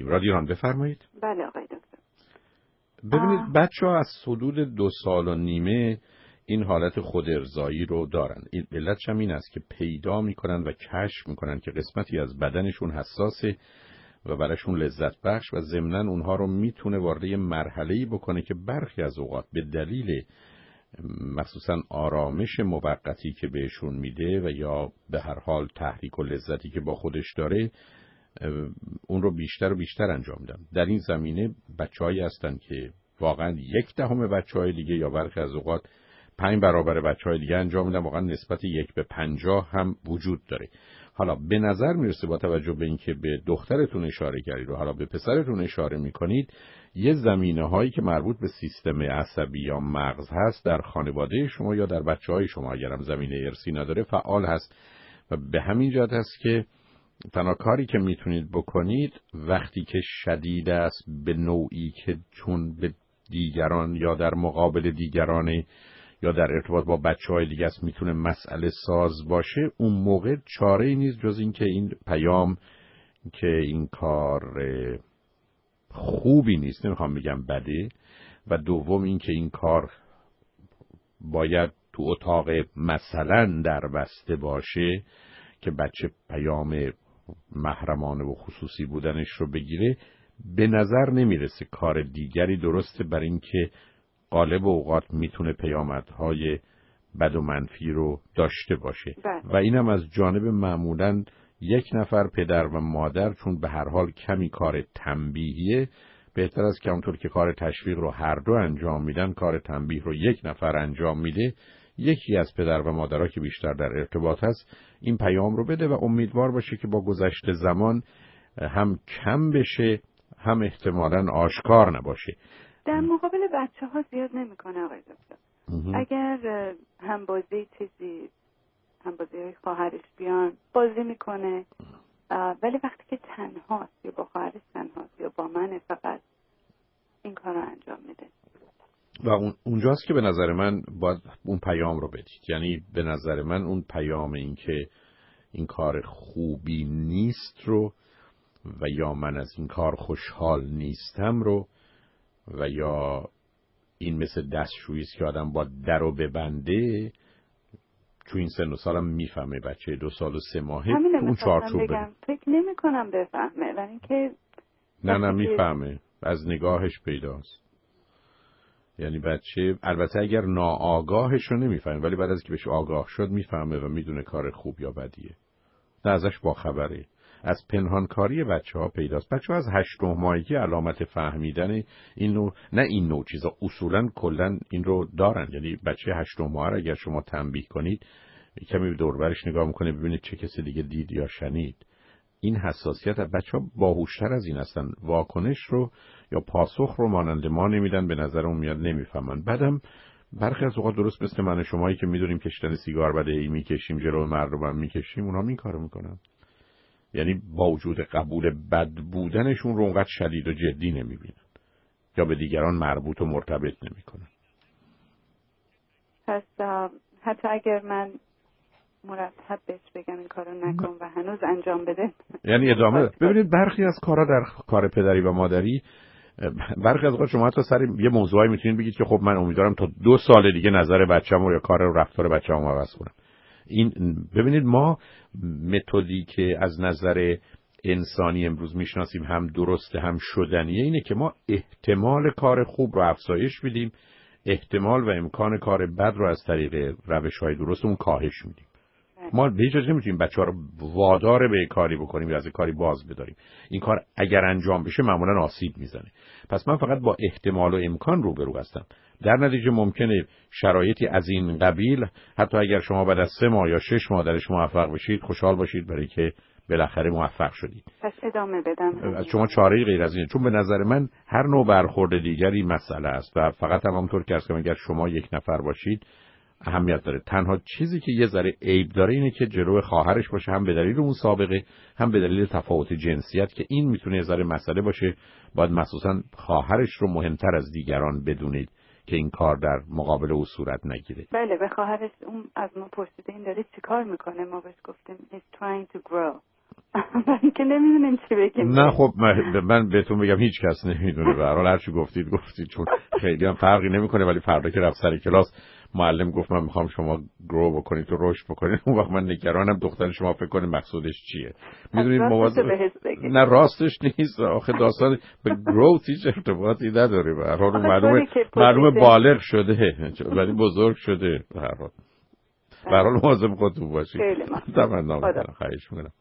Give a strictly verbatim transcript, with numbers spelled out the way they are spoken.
هستیم. رادیو بفرمایید. بله آقای دکتر. ببینید بچه‌ها از حدود دو سال و نیمه این حالت خودارضایی رو دارن. این علتش هم این است که پیدا میکنن و کشف میکنن که قسمتی از بدنشون حساسه و براشون لذت بخش و ضمناً اونها رو میتونه وارد یه مرحله‌ای بکنه که برخی از اوقات به دلیل مخصوصاً آرامش موقتی که بهشون میده و یا به هر حال تحریک و لذتی که با خودش داره اون رو بیشتر و بیشتر انجام میدن. در این زمینه بچه‌هایی هستن که واقعاً یک دهم بچه‌های دیگه یا برخی از اوقات پنج برابر بچه‌های دیگه انجام میدن. واقعاً نسبت یک به پنجاه هم وجود داره. حالا به نظر میرسه با توجه به اینکه به دخترتون اشاره کردید و حالا به پسرتون اشاره میکنید، یه زمینه هایی که مربوط به سیستم عصبی یا مغز هست در خانواده شما یا در بچه‌های شما اگرم زمینه ارثی نداره فعال هست و به همین جهت هست که تنها کاری که میتونید بکنید وقتی که شدید است به نوعی که چون به دیگران یا در مقابل دیگران یا در ارتباط با بچه‌های دیگه است میتونه مسئله ساز باشه، اون موقع چاره‌ای نیست جز این که این پیام که این کار خوبی نیست، نمیخوام بگم بده، و دوم این که این کار باید تو اتاق مثلا در بسته باشه که بچه پیام محرمانه و خصوصی بودنش رو بگیره، به نظر نمیرسه کار دیگری درسته بر این که غالب اوقات میتونه پیامدهای بد و منفی رو داشته باشه بله. و اینم از جانب معمولاً یک نفر پدر و مادر، چون به هر حال کمی کار تنبیهیه، بهتر است که اونطور که کار تشویق رو هر دو انجام میدن کار تنبیه رو یک نفر انجام میده. یکی از پدر و مادرها که بیشتر در ارتباط هست این پیام رو بده و امیدوار باشه که با گذشت زمان هم کم بشه هم احتمالاً آشکار نباشه. در مقابل بچه ها زیاد نمی کنه آقای دکتر. اگر همبازی چیزی همبازی های خواهرش بیان بازی میکنه، ولی وقتی که تنهاست یا با خواهرش تنهاست یا با من فقط این کار رو انجام میده و اون اونجاست که به نظر من باید اون پیام رو بدید. یعنی به نظر من اون پیام این که این کار خوبی نیست رو و یا من از این کار خوشحال نیستم رو و یا این مثل دستشویی است که آدم با در رو ببنده، چون این سن و سالم میفهمه بچه دو سال و سه ماهه تو اون چارچوب بده. فکر نمی کنم بفهمه، ولی اینکه نه نه میفهمه، از نگاهش پیداست. یعنی بچه البته اگر ناآگاهش رو نمیفهمه، ولی بعد از که بهش آگاه شد میفهمه و میدونه کار خوب یا بدیه، نه ازش باخبره. از پنهانکاری بچه ها پیداست. بچه ها از هشت نه ماهگی علامت فهمیدن این نوع، نه این نوع چیزا، اصولا کلا این رو دارن. یعنی بچه هشت نه ماهه اگر شما تنبیه کنید کمی دور و برش نگاه میکنه ببینید چه کسی دیگه دید یا شنید. این حساسیت بچه ها باهوشتر از این هستن، واکنش رو یا پاسخ رو مانند ما نمیدن، به نظر اون میاد نمیفهمن. بعدم برخی از اوقات درست مثل من و شمایی که میدونیم کشتن سیگار بده ای میکشیم جلو مردم میکشیم، اونا این کارو میکنن. یعنی با وجود قبول بد بودنشون رو اونقدر شدید و جدی نمیبینن یا به دیگران مربوط و مرتبط نمیکنن. پس حتی اگر من مرتب بهش بگم این کارو نکن و هنوز انجام بده، یعنی ادامه. ببینید برخی از کارا در کار پدری و مادری، برخی از اوقات شما حتی سر یه موضوعی میتونید بگید که خب من امیدوارم تا دو سال دیگه نظر بچه‌مو یا کار و رفتار بچه‌مو عوض کنم. این ببینید ما متدی که از نظر انسانی امروز میشناسیم هم درسته هم شدنیه اینه که ما احتمال کار خوب رو افزایش میدیم، احتمال و امکان کار بد رو از طریق روش‌های درستمون کاهش میدیم. ما به هیچ وجه نمیتونیم بچه‌ها رو وادار به کاری بکنیم یا از کاری باز بداریم. این کار اگر انجام بشه معمولاً آسیب میزنه. پس من فقط با احتمال و امکان روبرو هستم. در نتیجه ممکنه شرایطی از این قبیل حتی اگر شما بعد از سه ماه یا شش ماه درش موفق بشید خوشحال باشید برای که بالاخره موفق شدید. پس ادامه بدم. از شما چاره‌ای غیر از اینه، چون به نظر من هر نوع برخورد دیگری مسئله است و فقط همونطور که اصلا اگر شما یک نفر باشید اهمیت داره. تنها چیزی که یه ذره عیب داره اینه که جلوی خواهرش باشه، هم به دلیل اون سابقه هم به دلیل تفاوت جنسیت که این میتونه یه ذره مسئله باشه. باید مخصوصا خواهرش رو مهمتر از دیگران بدونید که این کار در مقابل او صورت نگیره. بله، به خواهرش اون از ما پرسیده این داره چیکار میکنه، ما بهش گفتیم he's trying to grow. من که نمیدونیم چی بگیم. نه خب من, من بهتون بگم هیچ کس نمیدونه. به هر حال هر چی گفتید گفتید، چون خیلی هم فرقی نمیکنه. ولی فردا که رفت سر کلاس معلم گفت من میخوام شما گرو بکنید و رشد بکنید، اون وقت من نگرانم دختر شما فکر کنه مقصودش چیه. میدونید مواظب نه راستش نیست. آخه داستان به گروت هیچ ارتباطی نداره. به هر حال معلومه معلومه بالغ شده ولی بزرگ شده. به هر حال به هر حال مواظب خودتون باشید. خیلی ممنون. تمنا میکنم. خواهش میکنم.